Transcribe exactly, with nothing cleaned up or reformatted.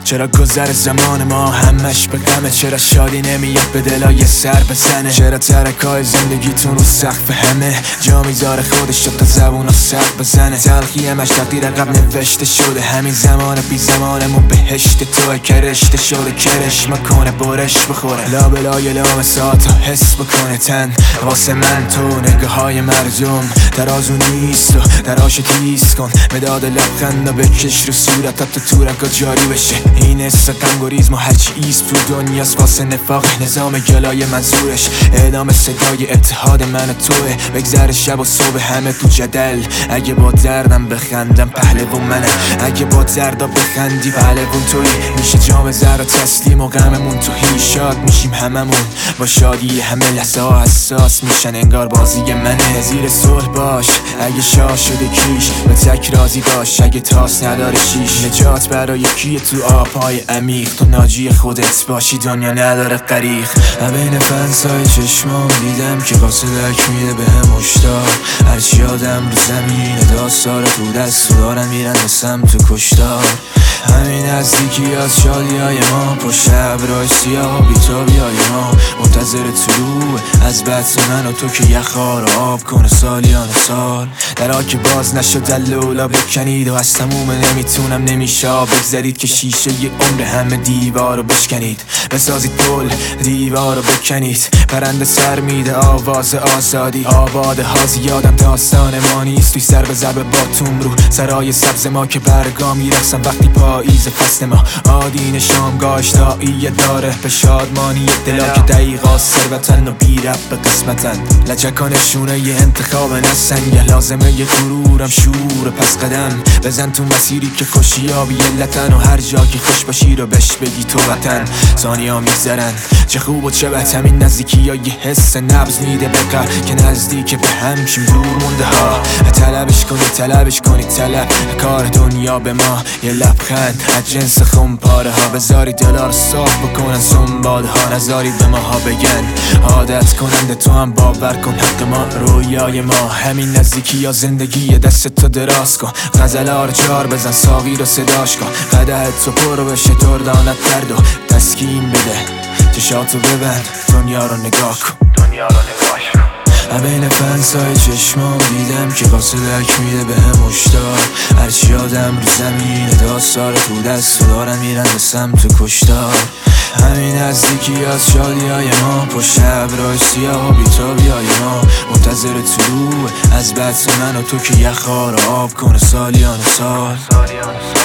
چرا گذر زمان ما همش به غمه؟ چرا شادی نمیاد به دلای سر بزنه؟ چرا ترکای زندگیتون رو سقف همه جا میذاره خودش تا زبونا سر بزنه؟ تلخی همش تقدیر قبل نوشته شده، همین زمان بی زمانمون بهشت توه کرشته شده، کرش مکنه برش بخوره لابلای لام ساعتا حس بکنه تن واسه من تو نگاه های مردم ترازو نیست و تراش تیز کن مداد لبخند و بکش رو صورتت تو تورکا جاری بشه. این حس غمگریز ما هرچی ایست تو دنیاست واسه نفاق نظام گلای منظورش اعدام صدای اتحاد من و توه. بگذر شب و صبح همه تو جدل، اگه با دردم بخندم پهلوون منه، اگه با دردا بخندی پهلوون توی. میشه جام زر و تسلیم و غممون تو هی شاد میشیم هممون با شادی، همه لحظه ها حساس میشن انگار بازی منه. زیر صلح باش اگه شاه شده کیش، به تک راضی باش اگه تاس نداره شیش. نجات برای کیه تو آبهای عمیق؟ تو ناجی خودت باشی دنیا نداره غریق. بین فنسای چشمام دیدم که قاصدک میده به هم مشتاق، هرچی آدم رو زمین داستار تو دست دارن میرن به سمت تو کشتار. همین نزدیکی از شادی های ما پشت ابرای سیاه و بیتابی های ما منتظر طلوع از بطن من و تو که یخها رو آب کنه سالیان سال. درها که باز نشد دلولا بکنید و از تموم نمیتونم نمیشه بگذارید که شیشه ی عمر همه دیوار رو بشکنید، بسازید پل دیوار رو بکنید. پرنده سر میده آواز آزادی، آباده ها زیادم داستان ما نیست. توی سر به ضرب باتوم رو سرای سبز ما که برگا میرخصم وقتی پاییز فصل ما آدین شامگاهش دایی داره به شادمانی دلا که دقیقا ثروتن و بیرب به قسمتن. لجکانشونه یه انتخاب نسنگه، لازمه یه غرورم شور پس قدم بزن تو مسیری که خوشیابی علتن و هر جا که خوش باشی رو بش بگی تو وطن. ثانیه ها میگذرن چه خوب و چه بد، همین نزدیکی ها یه حس نبض میده بقر که نزدیک به هم شیم دور مونده ها. طلبش کنی طلبش کنی طلب کار دنیا به ما یه لبخند از جنس خمپاره ها. بذاری دلار صاف بکنن سنباده ها، نذاری به ماها بگن عادت کننده تو هم باور کن حق ما رویای ما. همین نزدیکی یا زندگی دست تو دراز کن، غزلار جار بزن ساقی رو صداش کن، قدهت تو پر بشه دردانت درد و تسکین بده. چشاتو ببند دنیا رو نگاه کن، دنیا رو نگاه کن. بین فنسای چشمام دیدم که قاصدک میده به هم مشتاق، هرچی آدم رو زمین داستار تو دست دارن میرن به سمت تو کشتار. همین نزدیکی از شادی های ما پشت ابرای سیاه و بیتابی های ما منتظر طلوع از بطن من و تو که یخها رو آب کنه سالیان سال.